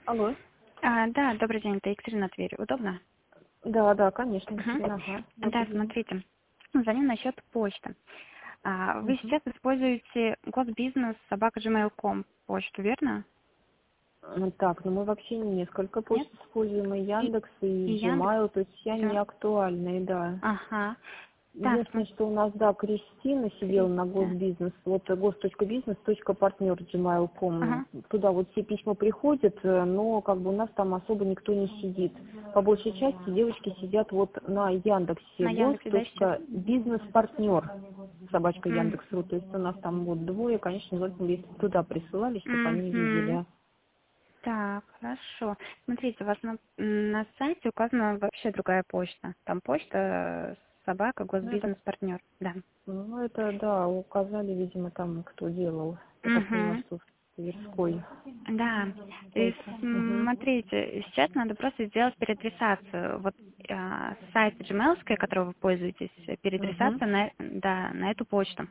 Алло. Да, добрый день, это Екатерина Тверь. Удобно? Да, да, конечно. Мгм. Ага, Да, добрый день. смотрите, звоню насчет почты. Вы Мгм. сейчас используете госбизнес собака.gmail.com почту, верно? Так, ну мы вообще несколько Нет? почт используем, и И, Яндекс, и и Яндекс? Gmail, то есть все Всё. они актуальные, да. Ага. Так, Единственное, что у нас, да, Кристина сидела на смотрите. госбизнес, вот gos.business.partner.gmail.com, Ага. туда вот все письма приходят, но как бы у нас там особо никто не сидит. По большей части девочки сидят вот на Яндексе, На Яндексе, да, сейчас? gos.business.partner, собачка М. Яндекс.ру, то есть у нас там вот двое, конечно, желательно, если туда присылали, чтобы они Мгм. видели. Так, хорошо. Смотрите, у вас на сайте указана вообще другая почта. Там почта собака, Ну, это, госбизнес-партнер. Да. ну, это, да, указали, видимо, там, кто делал. Я так понимаю, Угу. что в Тверской Да, то есть какой-то. Мгм. смотрите, сейчас надо просто сделать переадресацию. Вот сайт Gmail, которым вы пользуетесь, Мгм. переадресация на эту почту.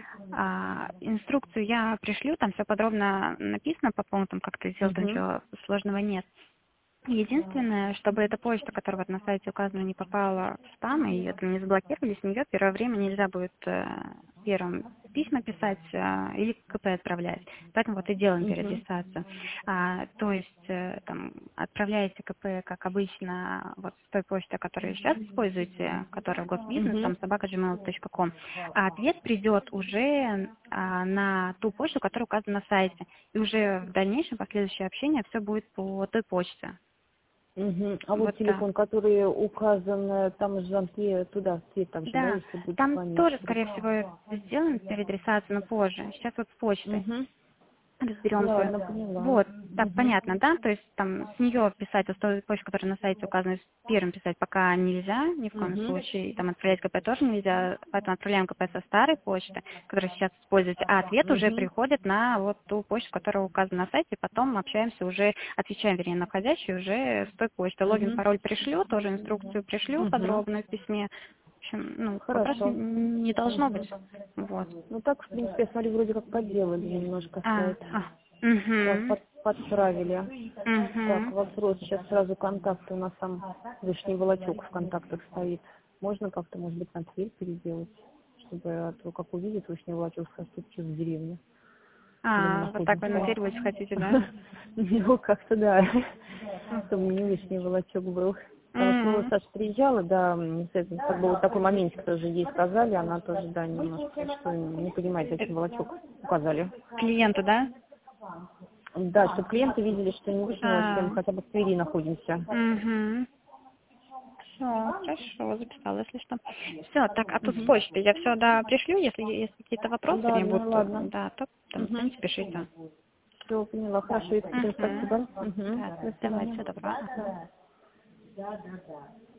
Инструкцию я пришлю, там все подробно написано по пунктам, как это сделать, там Мгм. ничего сложного нет. Единственное, чтобы эта почта, которая вот на сайте указана, не попала в спам, и это не заблокировали, с нее первое время нельзя будет первым письма писать или КП отправлять. Поэтому вот и делаем Мгм. переадресацию. То есть там отправляете КП, как обычно, вот с той почты, которую сейчас используете, которая госбизнес, Мгм. там собака.gmail.com, а ответ придет уже на ту почту, которая указана на сайте. И уже в дальнейшем последующее общение все будет по той почте. Мгм. А вот Вот так. телефон, который указан, там звонки туда, все так же, да, Да, если будет там звонить тоже, вдруг. скорее всего, сделаем переадресацию, но позже. Сейчас вот с почтой. Угу. Разберемся. Ладно, поняла. Вот, так, Угу. понятно, да? То есть там с нее писать, с той почты, которая на сайте указана, первым писать пока нельзя, ни в коем Угу. случае. Там отправлять КП тоже нельзя, поэтому отправляем КП со старой почты, которую сейчас используете, а ответ уже Угу. приходит на вот ту почту, которая указана на сайте, потом общаемся уже, отвечаем, вернее, на входящую уже с той почты. Логин, Угу. пароль пришлю, тоже инструкцию пришлю Угу. подробно в письме. В общем, ну, вопросов Хорошо. не должно быть. Вот. Ну так, в принципе, я смотрю, вроде как подделали немножко сайт. Так, Угу. подправили. Так, Угу. вопрос. Сейчас сразу контакты. У нас там лишний волочок в контактах стоит. Можно как-то, может быть, на Тверь переделать? Чтобы, а то, как увидит лишний волочок, скажет, тут что в деревне, где мы Вот так вы на находимся. Тверь больше хотите, да? Ну, как-то да. Чтобы не лишний волочок был. Потому что, ну, М. Саша приезжала, да, как бы вот такой моментик тоже ей сказали, она тоже, да, немножко, что не понимает, Э, зачем волочок указали. Клиенту, да? Да, чтобы клиенты видели, что не лишнего, чем хотя бы в Твери находимся. Угу. Все, хорошо, записала, если что. Все, так, а тут с Мгм. почты я все, да, пришлю, если есть какие-то вопросы или Ладно, будут, ладно. да, то там Угу. звоните, пишите. Все, поняла. Хорошо, Екатерина, Угу. спасибо. Угу. Да, До давайте, свидания. всего доброго. Ага. Да.